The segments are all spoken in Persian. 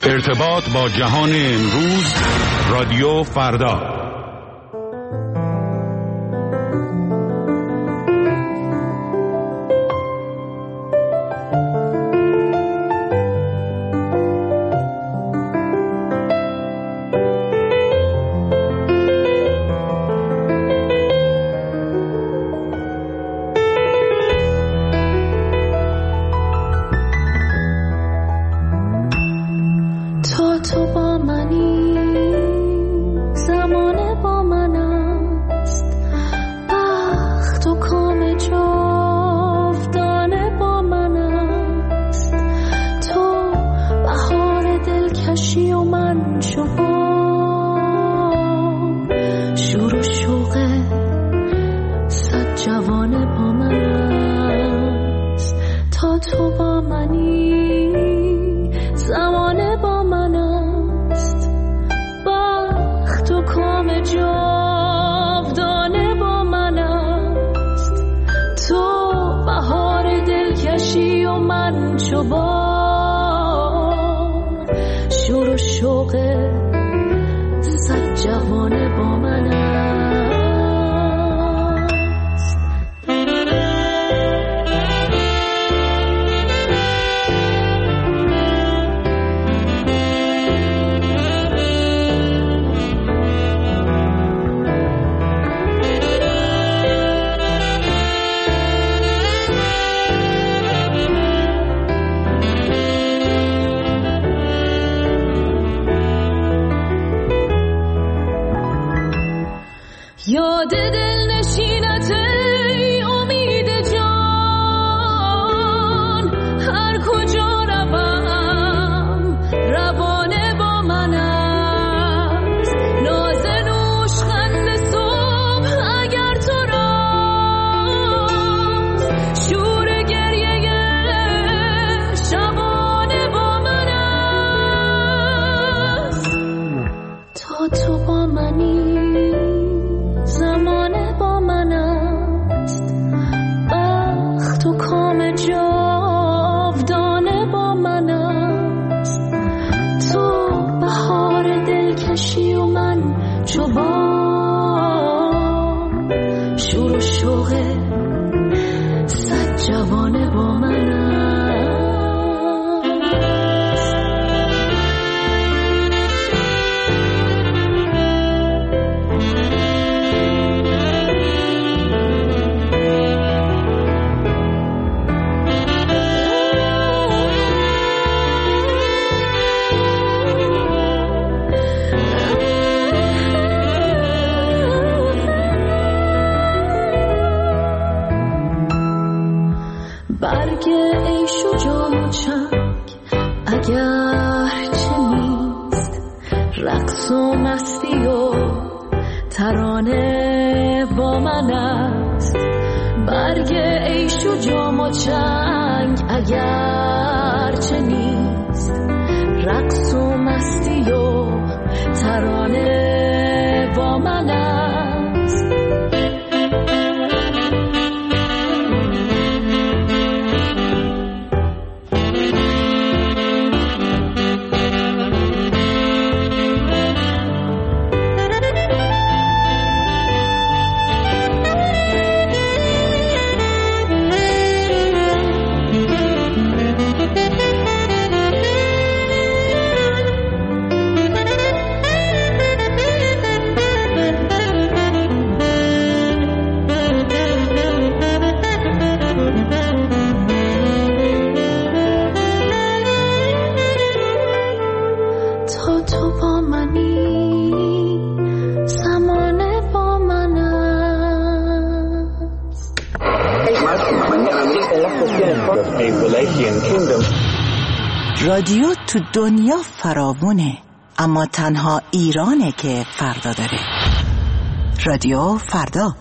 ارتباط با جهان امروز، رادیو فردا. رادیو تو دنیا فراوونه، اما تنها ایرانه که فردا داره. رادیو فردا.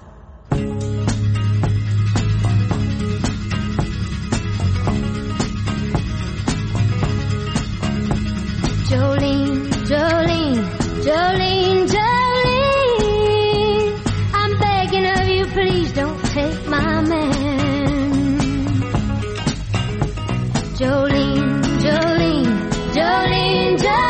Jolene, Jolene, Jolene, Jolene, I'm begging of you, please don't take my man. Jolene, Jolene, Jolene, Jolene.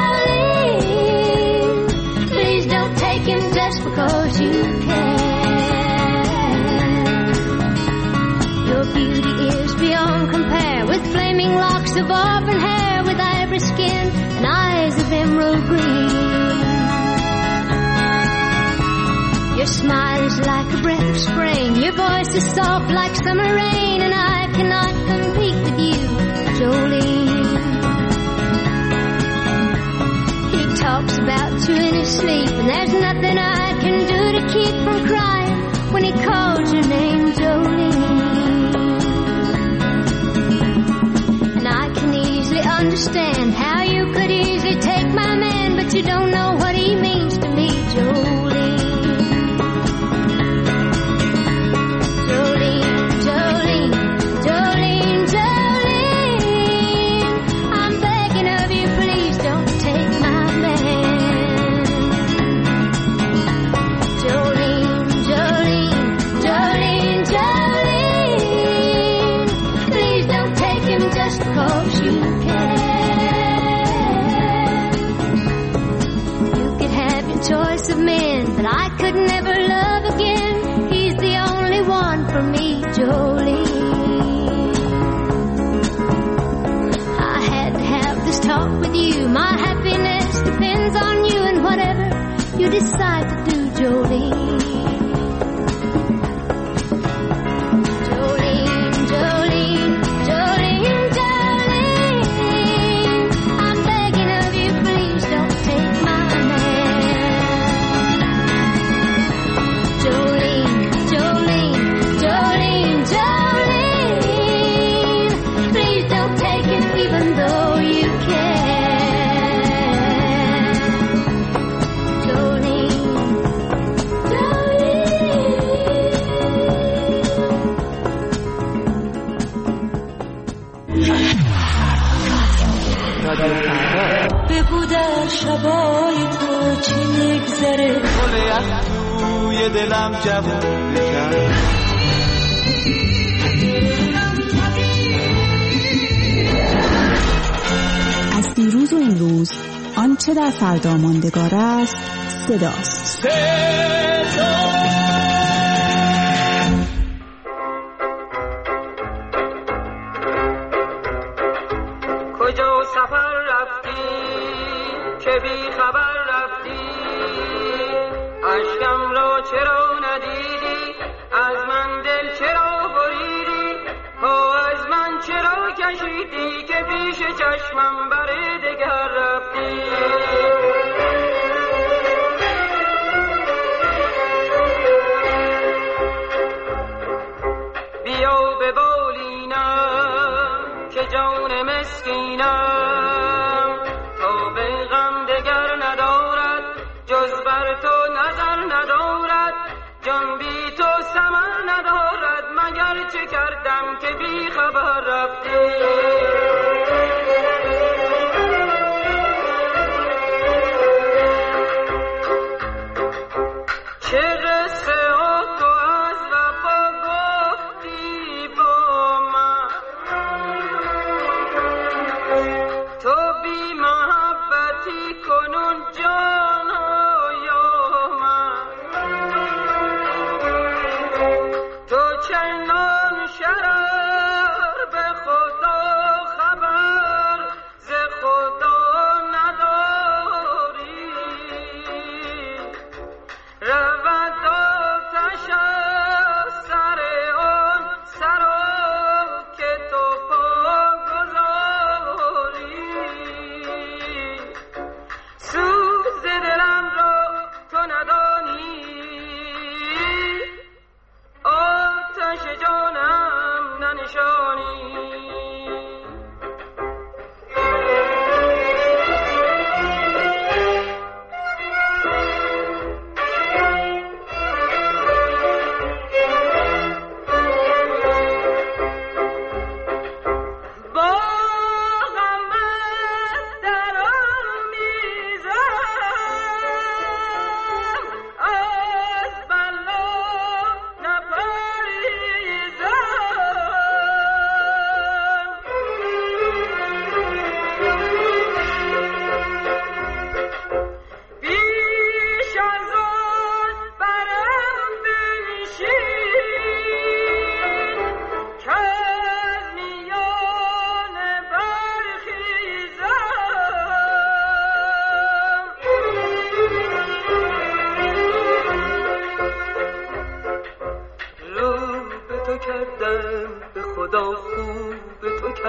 locks of auburn hair with ivory skin and eyes of emerald green. Your smile is like a breath of spring, your voice is soft like summer rain, and I cannot compete with you, Jolene. He talks about you in his sleep, and there's nothing I can do to keep from crying when he calls your name, Jolene. And I can easily understand how you could easily take my man, but you don't know what he means to me, Jolene. Choice of men, but I could never love again. He's the only one for me, Jolene. I had to have this talk with you. My happiness depends on you and whatever you decide to do, Jolene. بگو در شبای تو چی میگذره، گل از توی دلم جوون بکن. از دیروز و امروز آنچه در فردا ماندگار است صداست. کجا سفر رفتی که بی خبر رفتی، اشکم را چرا ندیدی، از من دل چرا بریدی، پا از من چرا کشیدی که پیش چشمم بر دگر رفتی. بیا به بالینم که جان مسکینم، تا به غم دگر ندارد جز بر تو نظر ندارد، جان بی تو ثمر ندارد، مگر چه کردم که بی خبر رفتی. چه قصه ها تو از وفا گفتی با من، تو بی محبتی کنون جانای من، تو چنان شرر به خدا خبر ز خدا نداری، رود آتش از سر آن سرا که تو پا گذاری،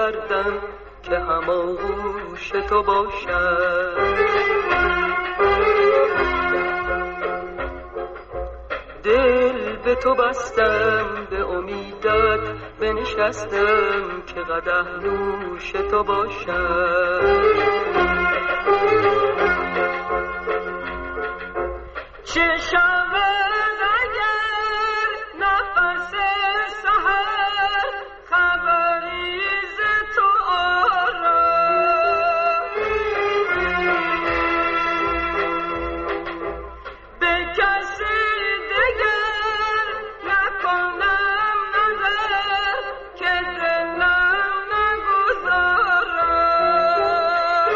کردم که هماغوش تو باشم. دل به تو بستم، به امیدت بنشستم که قدح نوش تو باشم. چه شود اگر نفس سحر خبری ز تو آرم، به کسی دگر نکنم نظر که دلم نگذارم.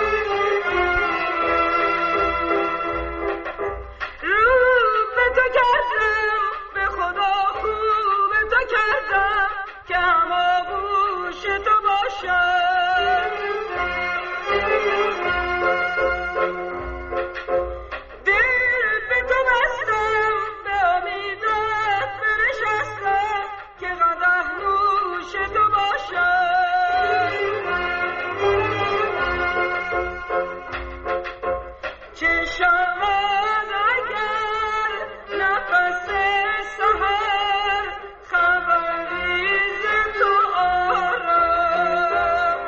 رو به تو کردم، به خدا خوب تو کردم که هماغوش تو باشم. دل به تو بستم، به امیدت بنشستم که قدح نوش تو باشم. چه شود اگر نفس سحر خبری ز تو آرم،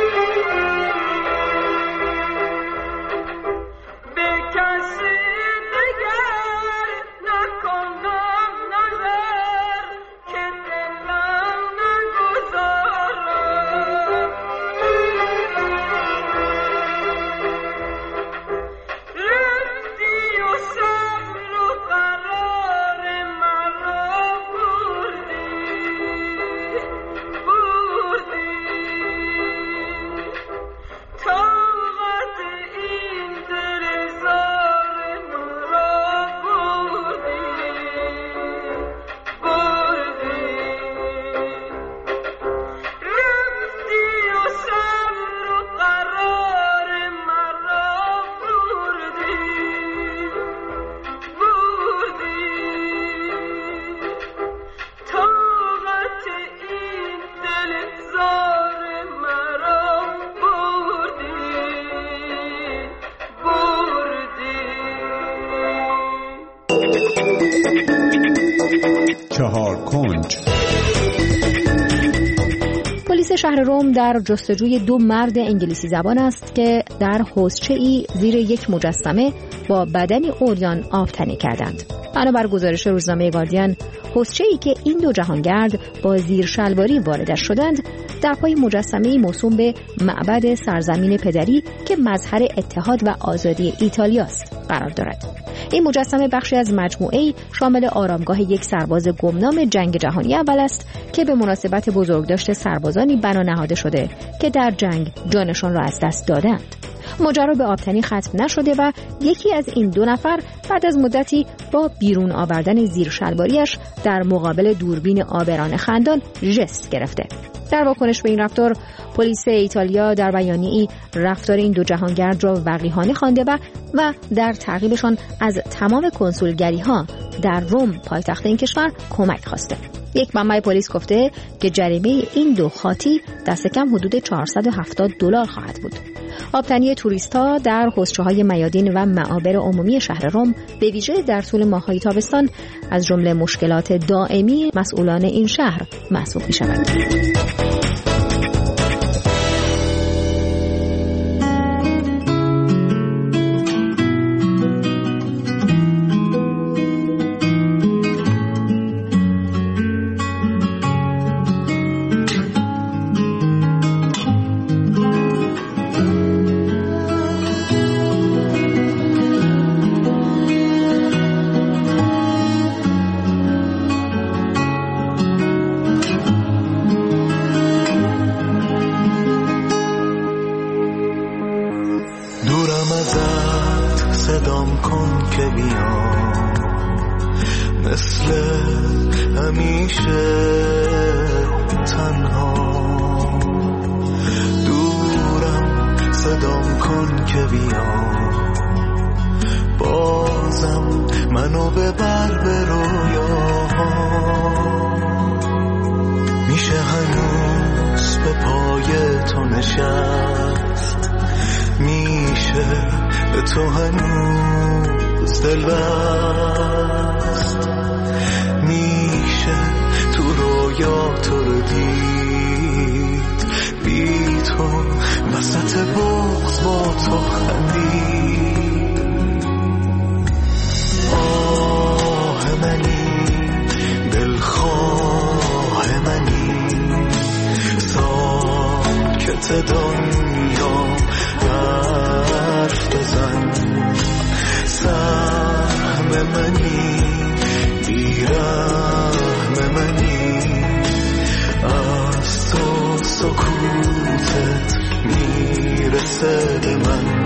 به کسی دگر نکنم نظر که دلم نگذارم. رفتی و صبر و قرار مرا بردی، طاقت این دل زار مرا بردی. رفتی و صبر و قرار مرا بردی، طاقت این دل زار مرا بردی. چهار کنج. پلیس شهر رم در جستجوی 2 مرد انگلیسی زبان است که در حوضچه‌ای زیر یک مجسمه با بدنی عریان آبتنی کردند. بنابر گزارش روزنامه گاردین، حوضچه‌ای که این 2 جهانگرد با زیر شلواری واردش شدند در پای مجسمه‌ای موسوم به معبد سرزمین پدری که مظهر اتحاد و آزادی ایتالیا است قرار دارد. این مجسمه بخشی از مجموعه‌ای شامل آرامگاه یک سرباز گمنام جنگ جهانی اول است که به مناسبت بزرگداشت سربازانی بنا نهاده شده که در جنگ جانشان را از دست دادند. ماجرا به آبتنی ختم نشده و یکی از این 2 نفر بعد از مدتی با بیرون آوردن زیر شلواریش در مقابل دوربین آبران خندان ژست گرفته. در واکنش به این رفتار، پلیس ایتالیا در بیانیه‌ای رفتار این 2 جهانگرد را وقیحانه خوانده و در تعقیبشان از تمام کنسولگری‌ها در روم پایتخت این کشور کمک خواسته. یک منبع پلیس گفته که جریمه این 2 خاطی دست کم حدود $470 خواهد بود. آبتنی توریست‌ها در حوضچه‌های میادین و معابر عمومی شهر رم به ویژه در طول ماه‌های تابستان از جمله مشکلات دائمی مسئولان این شهر محسوب می‌شود. میشه هنوز به پای تو نشست، میشه به تو هنوز دل بست، میشه تو رویا تو رو دید، بی تو وسط بغض با تو خندید. آه منی دلخواه منی، ساکت دنیا حرف بزن، سهم منی بیرحم منی، از تو سکوتت میرسه به من.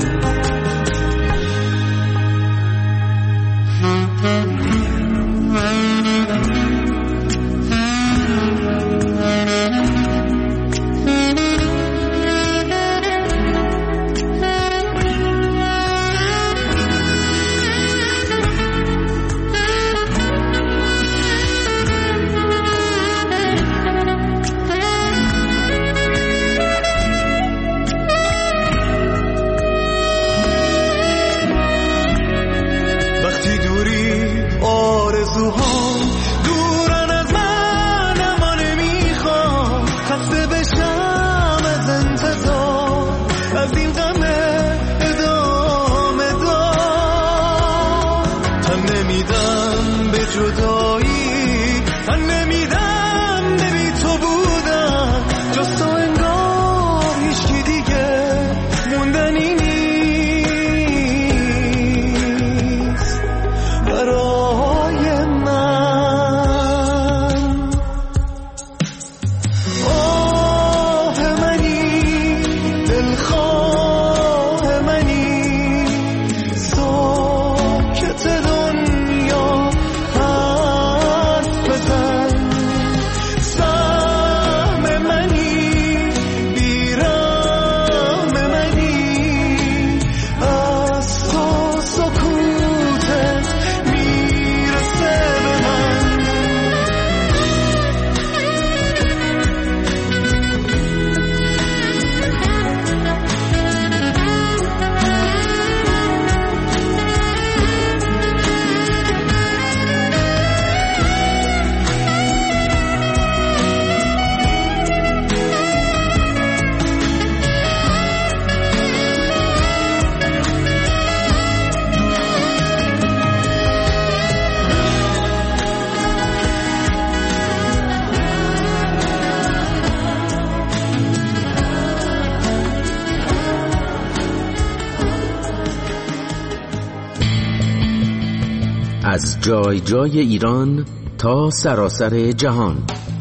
از جای جای ایران تا سراسر جهان،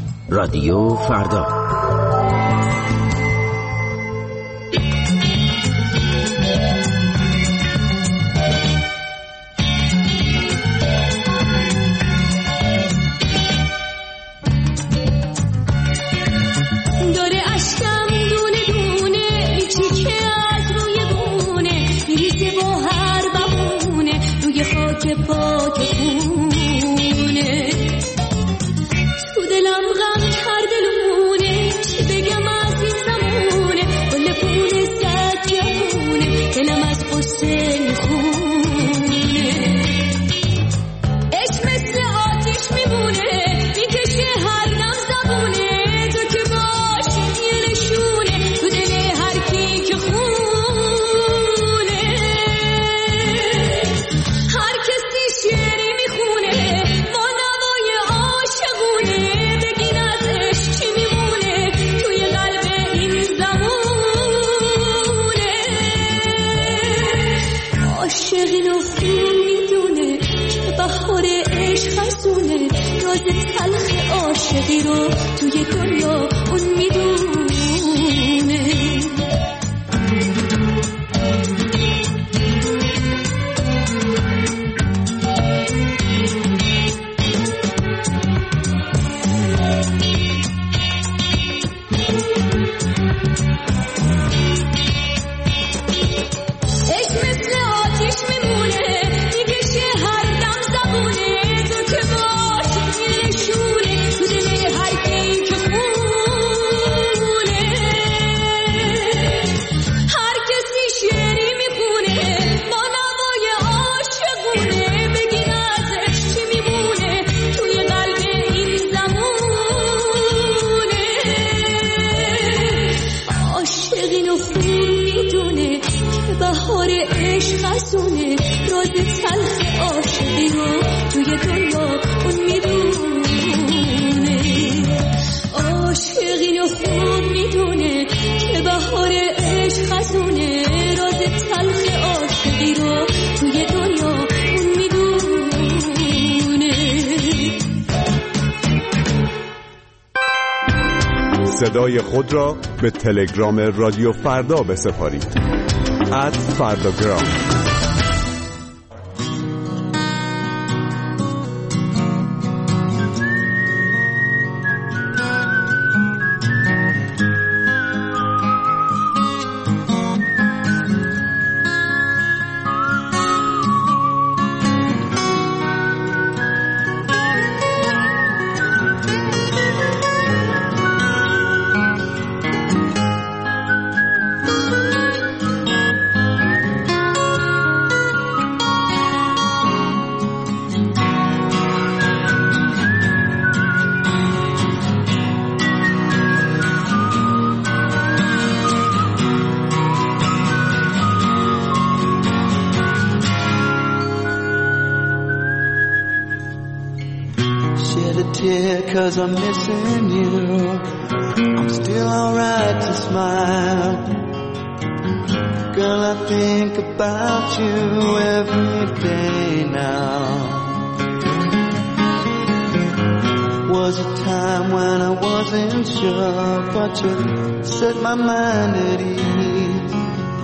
رادیو فردا. عشق خزونه راز تلخ عاشقی رو توی دنیا اون میدونه عاشقی رو خوب میدونه که بهار عشق خزونه راز تلخ عاشقی رو توی دنیا اون میدونه صدای خود را به تلگرام رادیو فردا بسپارید @فرداگرام. Cause I'm missing you. I'm still alright to smile. Girl, I think about you every day now. Was a time when I wasn't sure, but you set my mind at ease.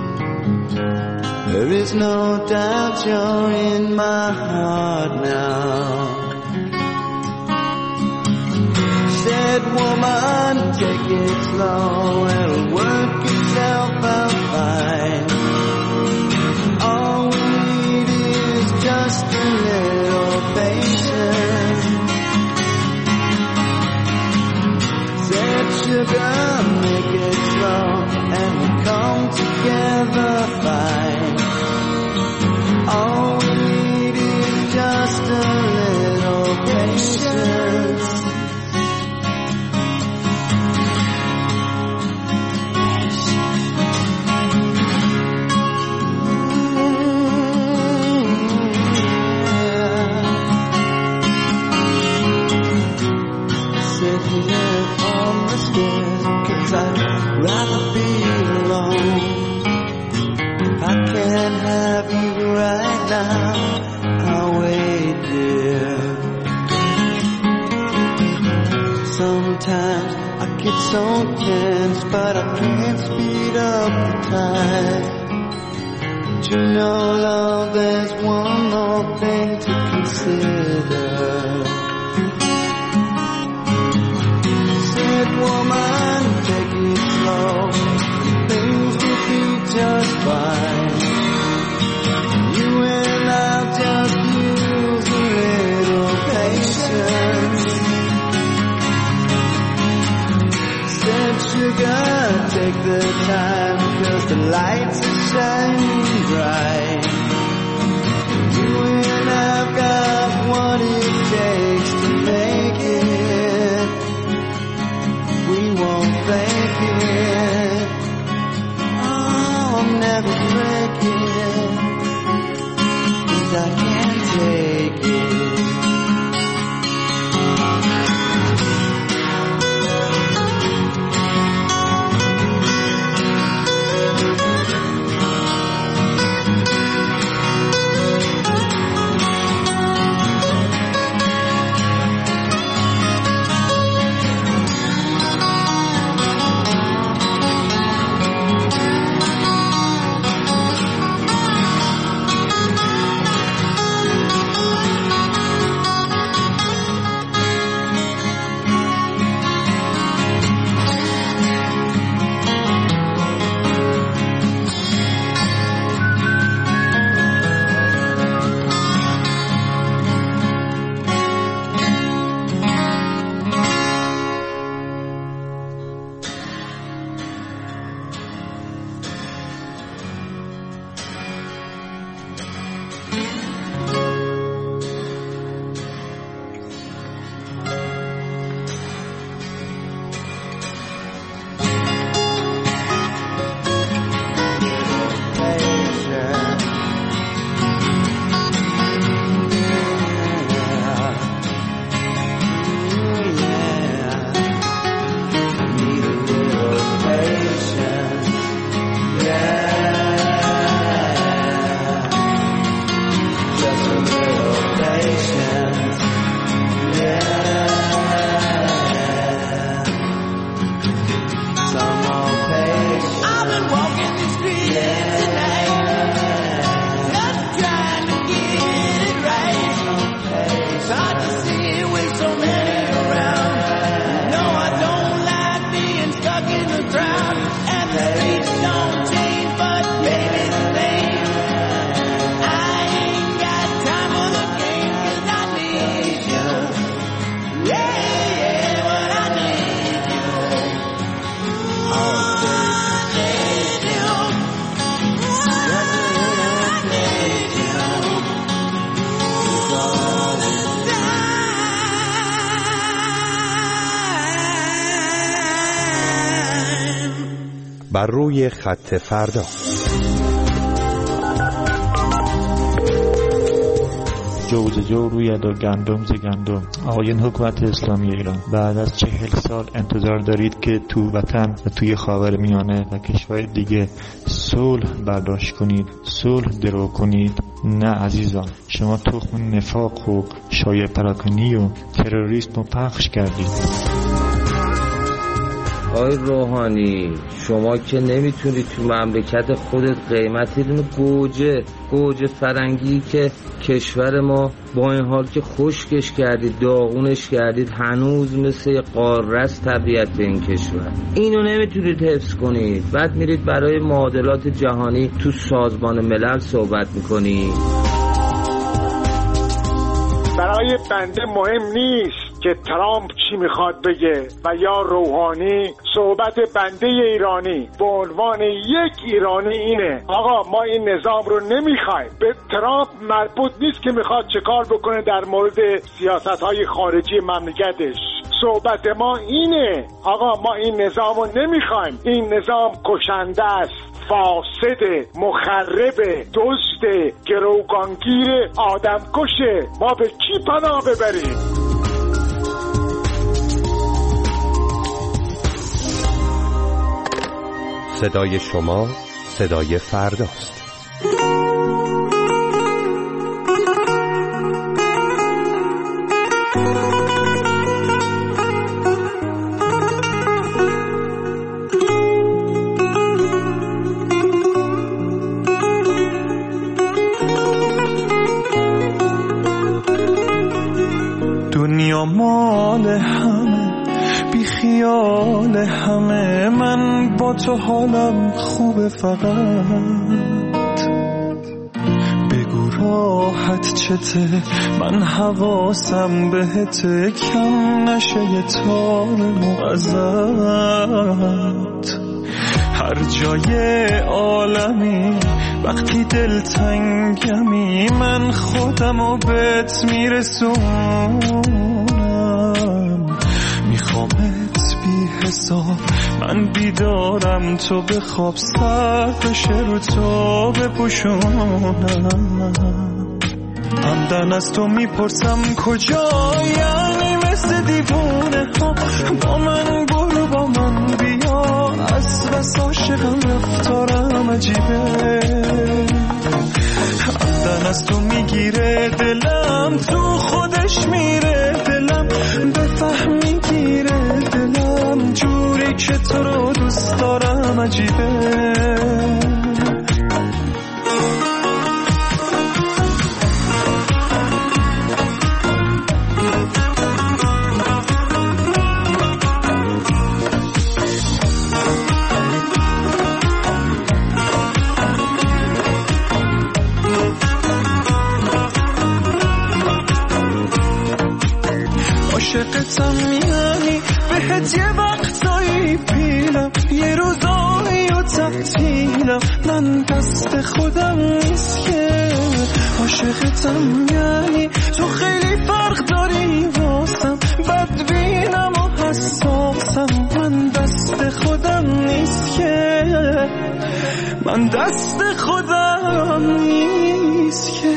There is no doubt you're in my heart now. Said woman, take it slow, it'll work itself out fine. All we need is just a little patience. Said sugar, make it slow, and we'll come together fine. All we need is just a little patience. I'd rather be alone. I can't have you right now. I'll wait, dear. Sometimes I get so tense, but I can't speed up the time. But you know, love, there's one more thing to consider. Said woman, take it slow, things will be just fine. You and I'll just use a little patience. Said sugar, take the time, 'cause the lights are shining bright. You and I've got what it takes to make it. We won't fake it. Oh, I'll never break it, 'cause I can't take it. بر روی خط فردا. جو روی دو گندم ز گندم. آقایان حکومت اسلامی ایران، بعد از 40 سال انتظار دارید که تو وطن و توی خاورمیانه و کشور دیگه صلح برداشت کنید، صلح درو کنید؟ نه عزیزان، شما تخم نفاق و شایع پراکنی و تروریسم رو پخش کردید. آقای روحانی، شما که نمیتونی تو مملکت خودت قیمتی دونه گوجه فرنگی که کشور ما با این حال که خشکش کردید، داغونش کردید، هنوز مثل قاره است طبیعت این کشور، اینو نمیتونید حفظ کنید. بعد میرید برای معادلات جهانی تو سازمان ملل صحبت میکنید. برای بنده مهم نیست که ترامپ چی میخواد بگه و یا روحانی. صحبت بنده ایرانی به عنوان یک ایرانی اینه: آقا ما این نظام رو نمیخوایم. به ترامپ مربوط نیست که میخواد چه کار بکنه در مورد سیاست‌های خارجی مملکتش. صحبت ما اینه: آقا ما این نظام رو نمیخوایم. این نظام کشنده است، فاسد، مخرب، دزد، گروگانگیر، آدم کشه. ما به کی پناه ببریم؟ صدای شما صدای فرداست. دنیا مال همه، بی خیال همه، من با تو حالم خوبه، فقط بگو راحت چته، من حواسم بهته، کم نشه یه تار ازت. هر جای عالمی وقتی دلتنگمی، من خودمو بهت میرسونم. میخوامت بی حساب، من بیدارم تو بخواب، سر بشه رو تو بپوشونم. همدن از تو میپرسم کجا، یعنی مثل دیوونه ها با من برو، با من بیا، از بس عاشقم رفتارم عجیبه. همدن از تو میگیره دلم، تو خودش میره دلم، بفهمی گیره دلم، جوری که تو رو دوست دارم عجیبه. عاشقتم یعنی بهت یه وقتایی پیلم، یه روزایی و تعطیلم، من دست خودم نیست که. عاشقتم یعنی تو خیلی فرق داری واسم، بدبینم و حساسم، من دست خودم نیست که، من دست خودم نیست که.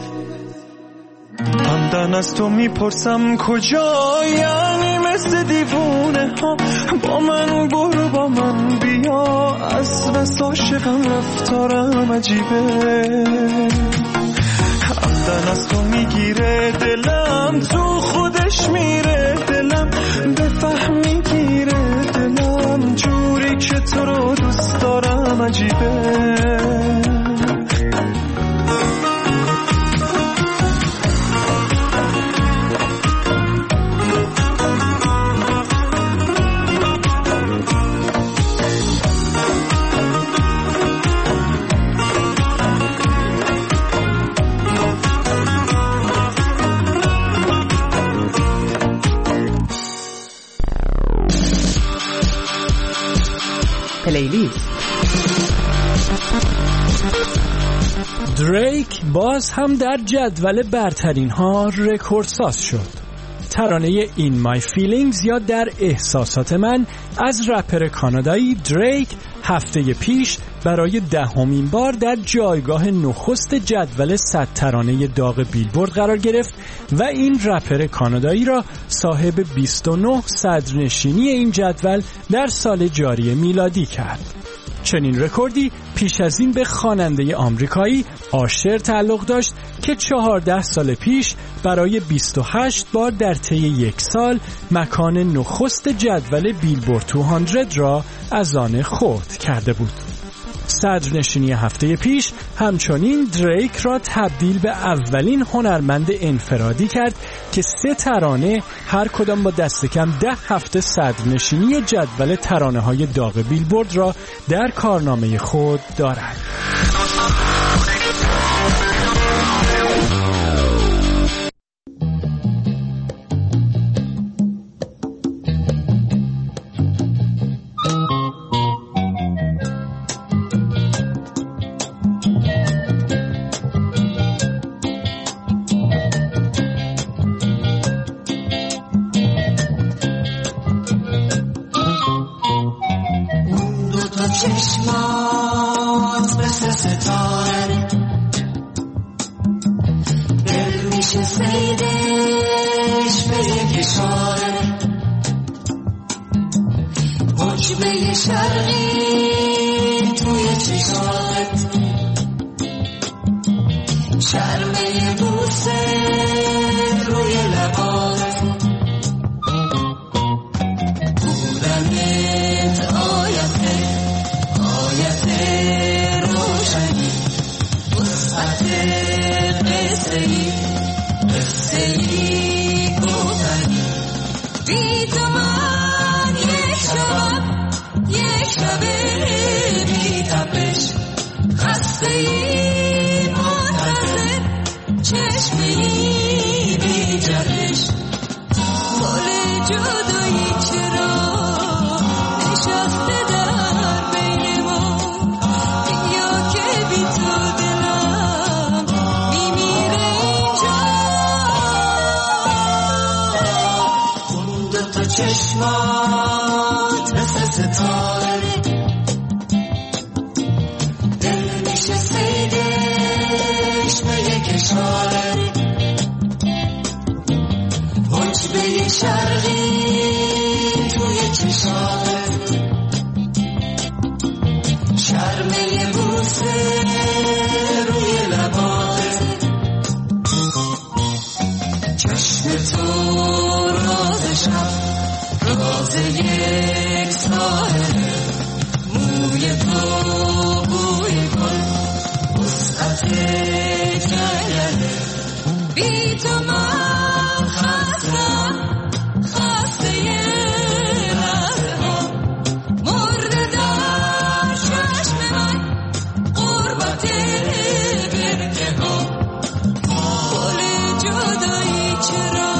همدن از تو میپرسم کجا، یعنی مثل دیوونه ها با من برو، با من بیا، از بس عاشقم رفتارم عجیبه. همدن از تو میگیره دلم، تو خودش میره دلم، بفهمی گیره دلم، جوری که تو رو دوست دارم عجیبه. پلیلیست. دریک باز هم در جدول برترین ها رکوردساز شد. ترانه این مای فیلینگز یا در احساسات من از رپر کانادایی دریک هفته پیش برای 10مین بار در جایگاه نخست جدول 100 ترانه داغ بیلبورد قرار گرفت و این رپر کانادایی را صاحب 29 صدرنشینی این جدول در سال جاری میلادی کرد. چنین رکوردی پیش از این به خواننده آمریکایی آشر تعلق داشت که 14 سال پیش برای 28 بار در طی یک سال مکان نخست جدول بیلبورد 200 را از آن خرد کرده بود. صدرنشینی هفته پیش همچنین دریک را تبدیل به اولین هنرمند انفرادی کرد که 3 ترانه هر کدام با دست کم 10 هفته صدرنشینی جدول ترانه‌های داغ بیلبورد را در کارنامه خود دارد. چشمات مثل ستاره دل میشه سیدش به یک اشاره حجبه شرقی توی چشمات شرمه بوسه روی لبات بودنت آیت روشنی وسعت قصه‌ای گفتنی بی تو من یک شب بی تپش خسته‌ای منتظر چشمه‌ای بی جهش گل جدایی چرا نشسته در بین ما یا که بی تو دلم میمیره اینجا اون دوتا چشمات مثل ستاره دل میشه سیدش به یک اشاره حجبه شرقی توی چشمات شرمه بوسه روی لبات چشم تو رازشم راز یک ساحله موی تو بوی گل وسعت جنگله بی تو من خسته یه لحظه ها مرده در چشم من قربت برکه ها گل جدایی چرا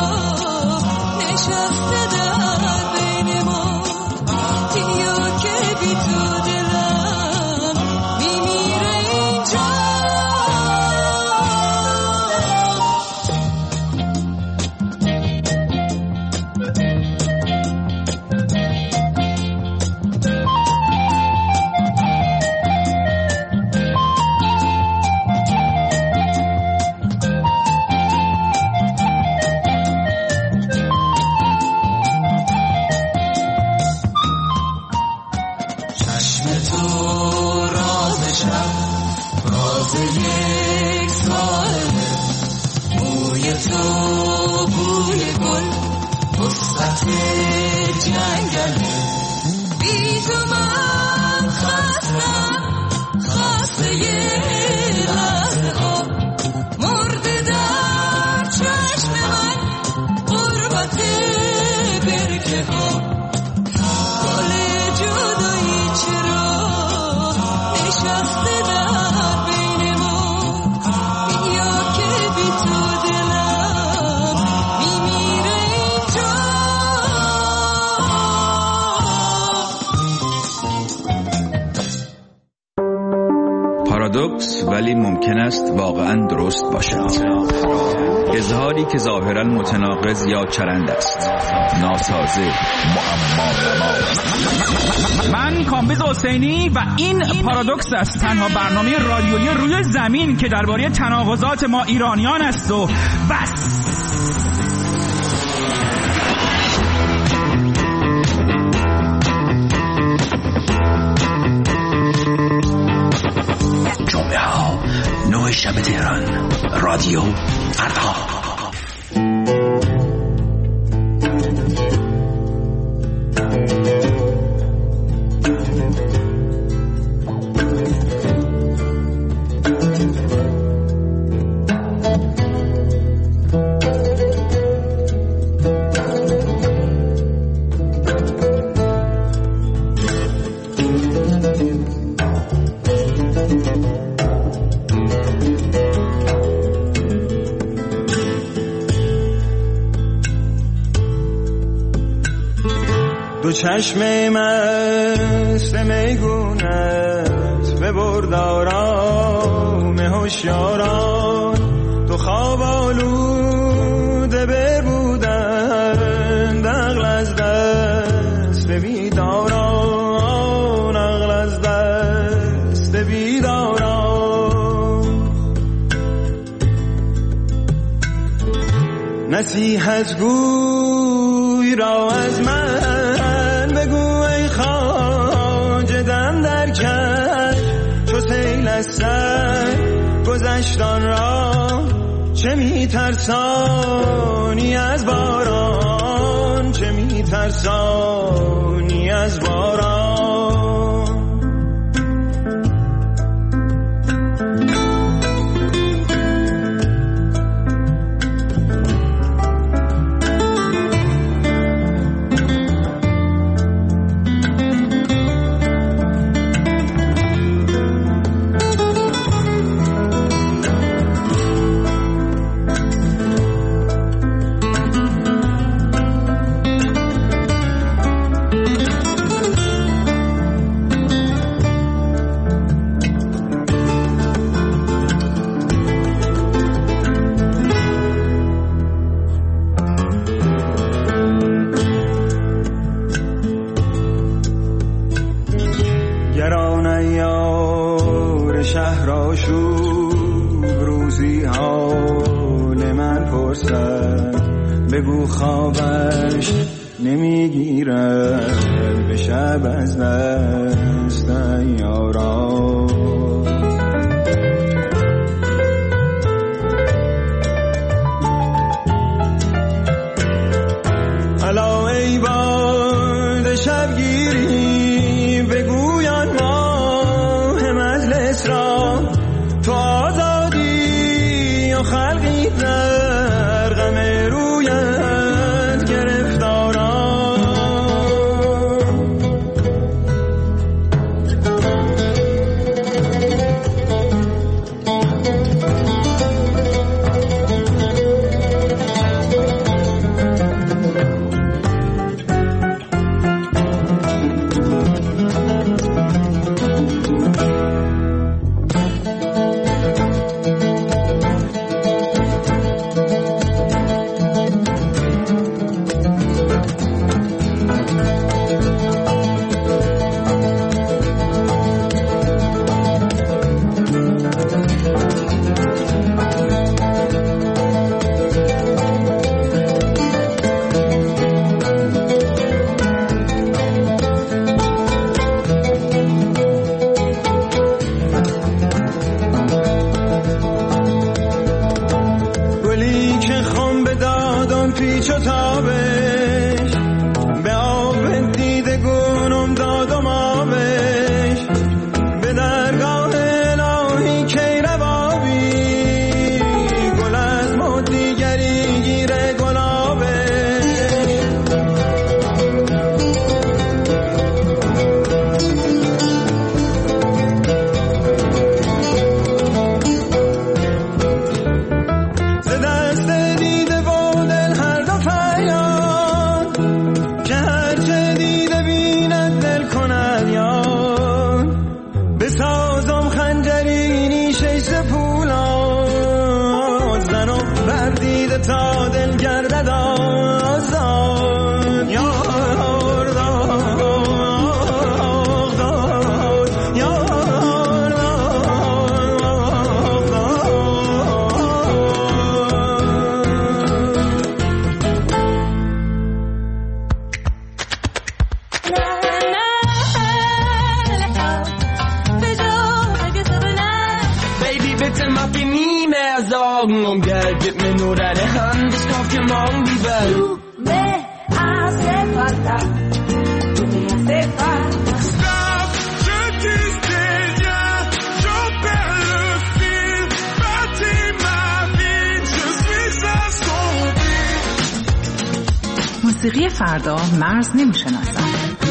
نشسته در بین ما یا که بی تو دلم میمیره اینجا چشم تو رازشم راز یک ساله موی تو بوی گل وسعت جنگله بی تو من خسته یه لحظه ها مرده در چشم من قربت برکه ها گل جدایی چرا نشسته در بین ما یا که بی تو دلم میمیره اینجا پارادوکس، ولی ممکن است واقعا درست باشد. اظهاری که ظاهرا متناقض یا چرند است، ناسازه، معما. من کامبیز حسینی و این پارادوکس است، تنها برنامه رادیویی روی زمین که درباره تناقضات ما ایرانیان است و بس. جمعه ها 9 شب تهران، رادیو فردا. دو چشم مست میگونت ببرد آرام هوشیاران، تو خواب آلوده ببودند عقل از دست بیداران، عقل از دست بیداران. نصیحت گوی را از من چو سیل از سر گذشتان را، چه میترسانی از باران، چه میترسانی از باران. بگو خوابش نمیگیرد به شب از دست یاران. الا ای باد شبگیری بگویان ماه مجلس را، تو آزادی و خلقی در غم رویت گرفتاران. پیچ و تابش به آب دیده گونم دادم آبش، به درگاه الهی کی روابی تا دل گردد آزاد یار داد یار Baby, bitte mach dir nie mehr Sorgen um Geld, gib mir nur deine Hand, ich kauf dir morgen die Welt. Du me hace falta, tu me hace falta. Stop, je disais rien, j'en perds le fil, bâtis ma vie, je suis assombri. موسیقی فردا مرز نمیشناسد.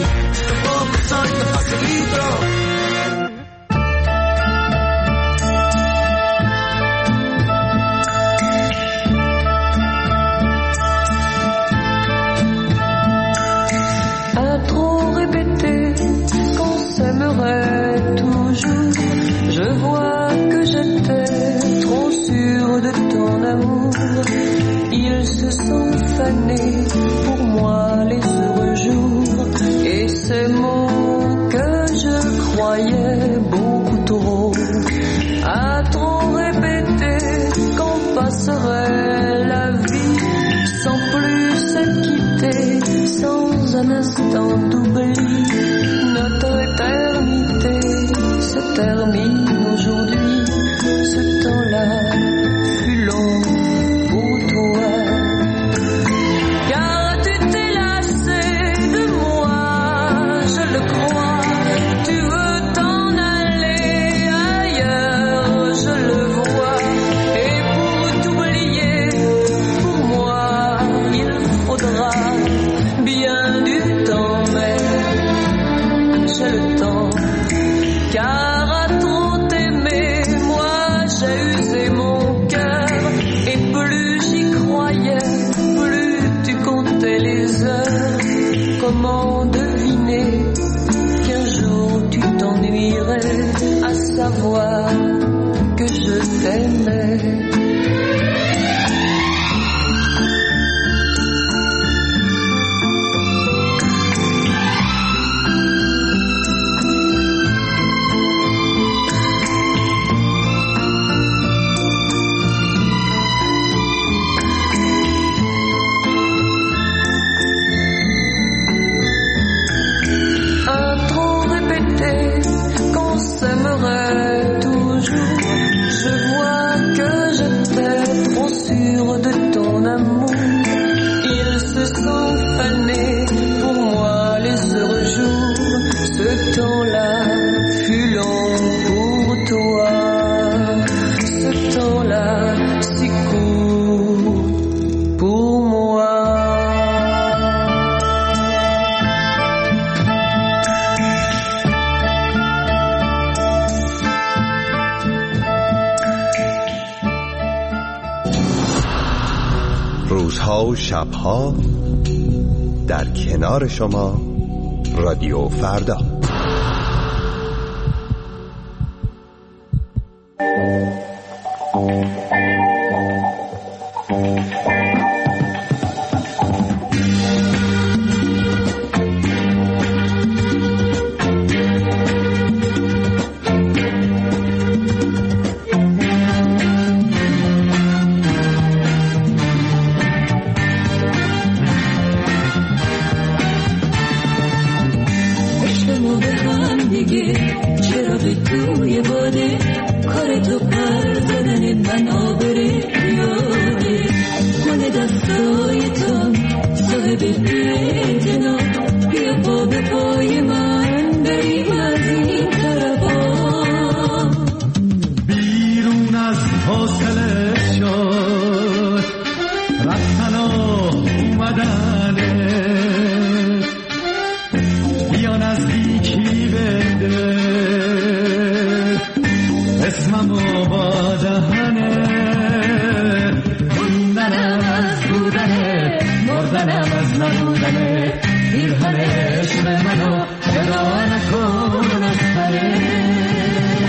S'aimerait toujours. Je vois que j'étais trop sûre de ton amour. Ils se sont fanés pour moi les heureux jours. Et ces mots que je croyais beaucoup trop à trop répéter qu'on passerait la vie sans plus se quitter, sans un instant d'oubli. Notre éternité se termine aujourd'hui. Ce temps-là fut long pour toi. Car tu t'es lassé de moi, je le crois. Tu veux t'en aller ailleurs, je le vois. Et pour t'oublier, pour moi, il faudra bien du temps, mais j'ai le temps, car à trop t'aimer, moi j'ai usé mon cœur, et plus j'y croyais, plus tu comptais les heures. Comment deviner qu'un jour tu t'ennuierais à savoir que je t'aimais? Qu'on s'aimerait toujours. Je vois que j'étais trop sûre de ton amour. Ils se sont fanés pour moi les heureux jours. Ce temps-là fut long pour toi. Ce temps-là si court pour moi. روزها و شبها در کنار شما رادیو فردا.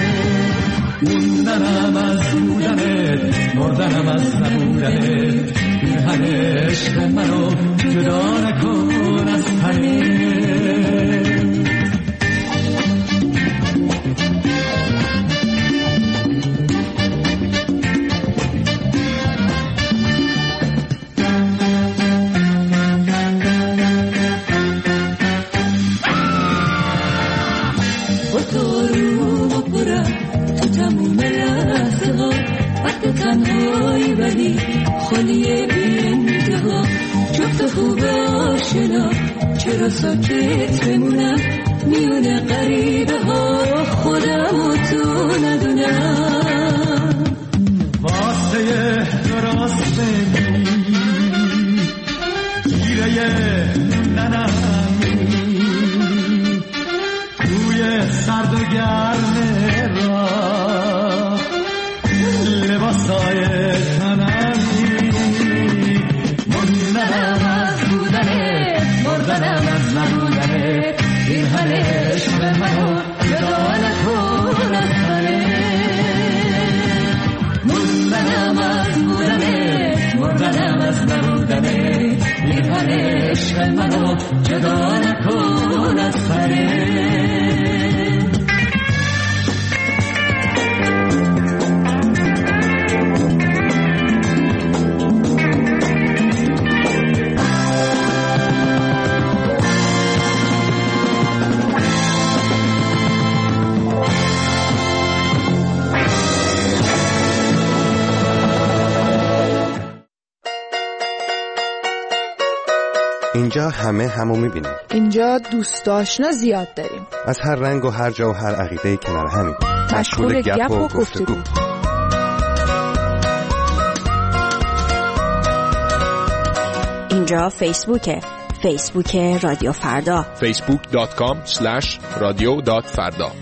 موندنم از بودنت، مردنم از نبودنت. پیرهن عشق منو جدا نکن از تنه. خالیه بی انتها جفت خوب آشنا چرا ساکت بمونم میونه غریبه ها خودم و تو ندونم واسه درست بگی گیره ننمی توی سرد و گرم راه لباسای مردنم از نبودنه پیرهن عشق منو جدا نکن از تنه. موندنم از بودنه مردنم از نبودنه پیرهن عشق منو جدا نکن از تنه. اینجا همه همو میبینیم. اینجا دوست آشنا زیاد داریم. از هر رنگ و هر جا و هر عقیده کنار همیم. مشغول گپ و گفتگو. اینجا فیسبوک رادیو فردا. facebook.com/radio.farda.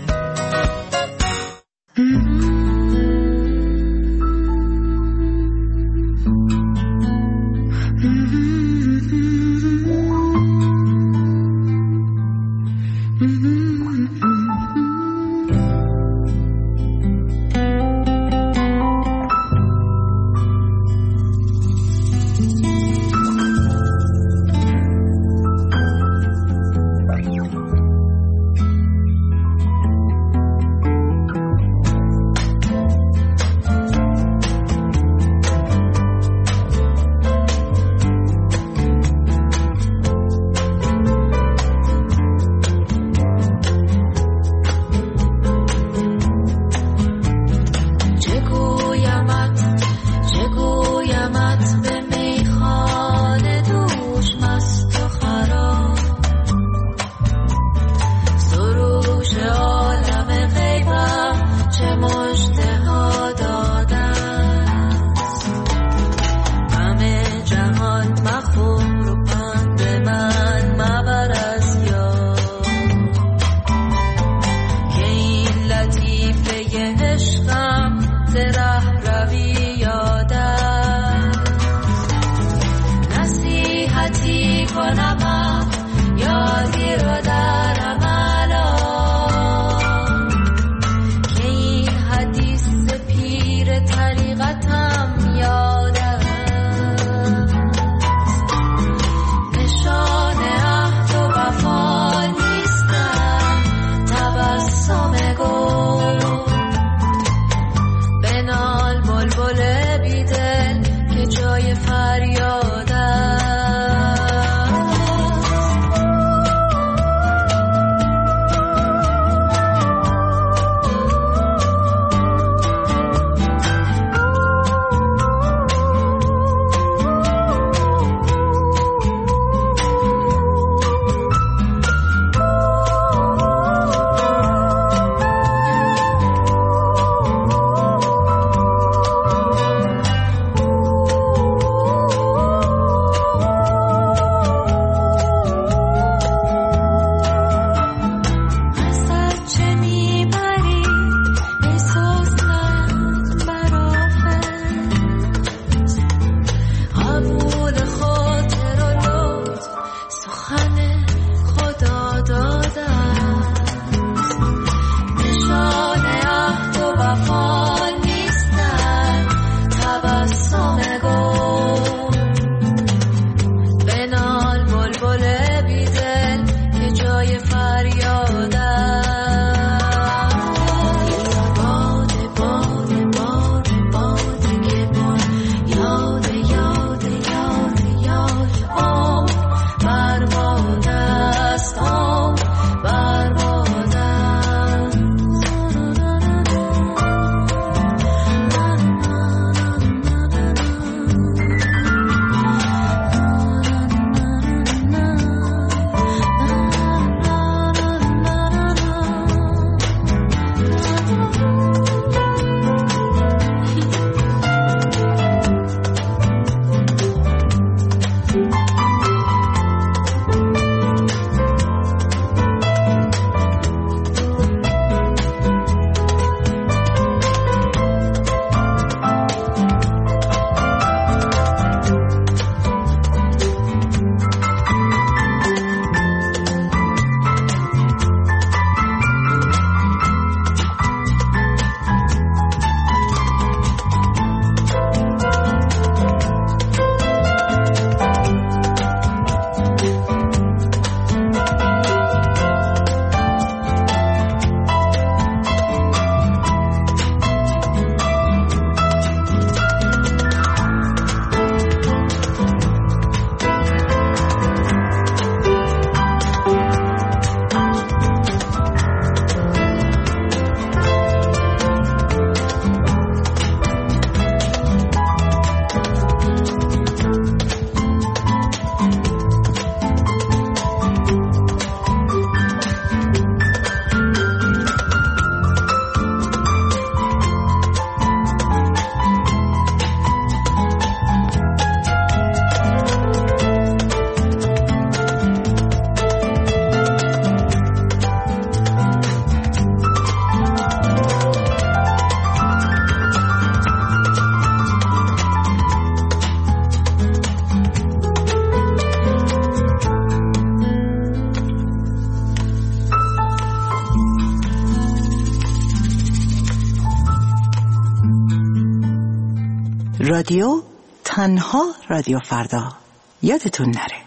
رادیو تنها رادیو فردا. یادتون نره.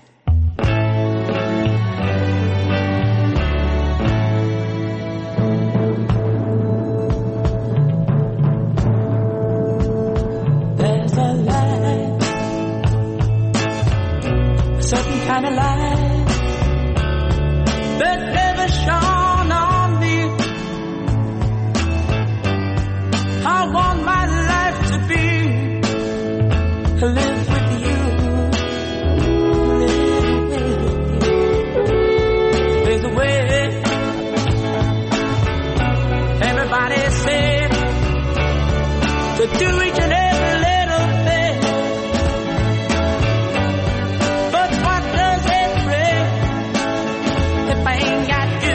There's a light, a certain kind of light that never shone on me. I want my life to be to live with you, live with you. There's a way. Everybody said to do each and every little thing, but what does it bring if I ain't got you?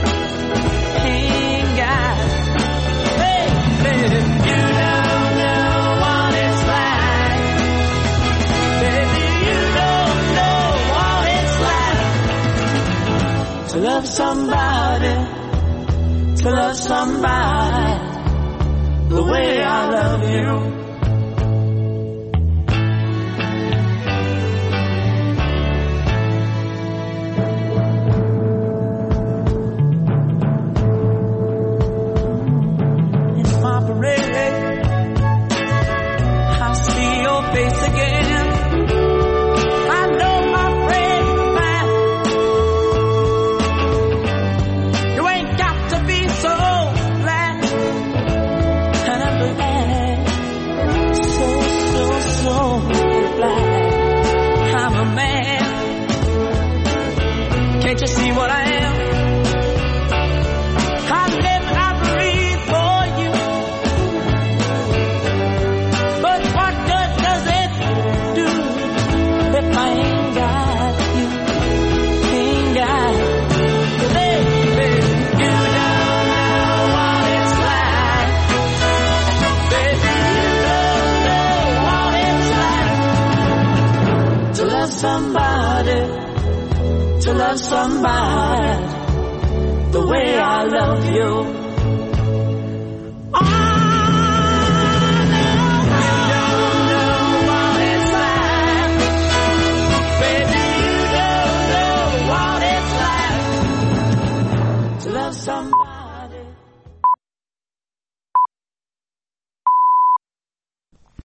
Ain't got, baby, you don't know what it's like. Baby, you don't know what it's like to love somebody, to love somebody the way I love you. It's my parade. I see your face again. I know my friend man. You ain't got to be so glad. And I'm glad, so glad I'm a man. Can't you see what I am? I live, I breathe for you. But what good does it do if I ain't got you? Ain't got you, baby. You don't know what it's like. Baby, you don't know what it's like to love somebody, to love somebody the way I love you.